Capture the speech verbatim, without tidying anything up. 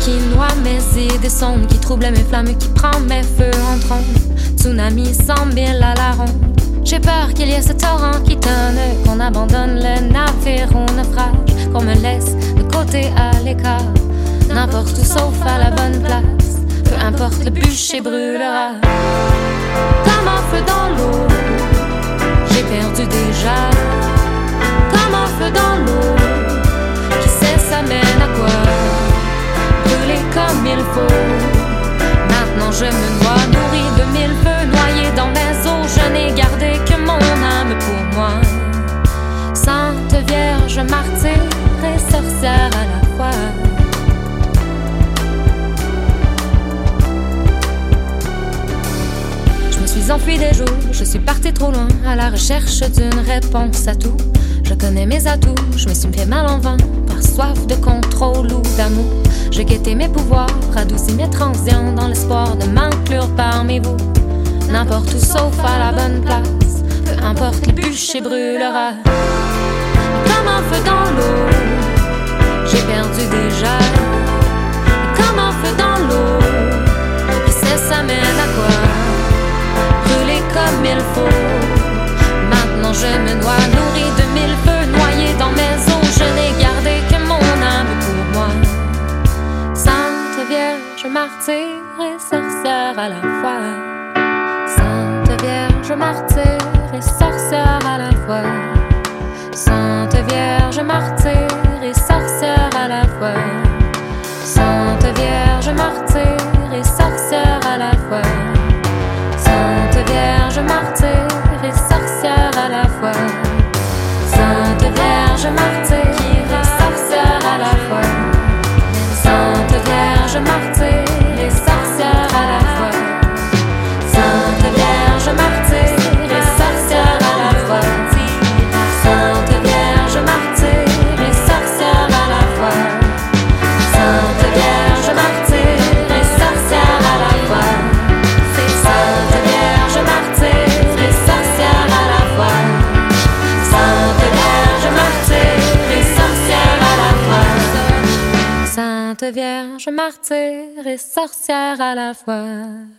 qui noie mes idées sombres, qui trouble mes flammes, qui prend mes feux en trombe. Tsunami cent mille à la ronde. J'ai peur qu'il y ait ce torrent qui tonne, qu'on abandonne le navire au naufrage, qu'on me laisse de côté à l'écart, n'importe où sauf à la bonne place. Peu importe, le bûcher brûlera comme un feu dans l'eau. J'ai perdu déjà comme un feu dans l'eau. Qui sait ça mène à quoi? Brûler comme il faut. Maintenant je me noie, nourri de mille feux, noyé dans mes eaux. Je n'ai gardé que mon âme pour moi. Sainte Vierge, martyre et sorcière à la fois. Je me suis enfui des jours, je suis parti trop loin, à la recherche d'une réponse à tout. Je connais mes atouts, je me suis fait mal en vain, par soif de contrôle ou d'amour. J'ai guetté mes pouvoirs, radouci mes transients, dans l'espoir de m'inclure parmi vous. N'importe où sauf à la bonne place, peu importe, le bûcher brûlera comme un feu dans l'eau. J'ai perdu déjà comme un feu dans l'eau. Qui sait ça mène à quoi? Brûler comme il faut. Maintenant je me noie, nourri de mille feux, noyé dans mes eaux. Je n'ai gardé que mon âme pour moi. Sainte Vierge, martyre et sorcière à la fois. Sainte Vierge, martyre et sorcière à la fois. Sainte Vierge, martyre et sorcière à la fois. Sainte Vierge, martyre et sorcière à la fois. Sainte Vierge, martyre et sorcière à la fois. Sainte Vierge, martyre et sorcière à la fois. Sainte Vierge, martyre et sorcière à la fois. Sainte Vierge, martyre et sorcière à la fois. Sainte Vierge, martyre et sorcière à la fois. Sainte Vierge, martyre et sorcière à la fois. Sainte Vierge, martyre et sorcière à la fois. Sainte Vierge, martyre et sorcière à la fois. Sainte Vierge, martyre et sorcière à la fois.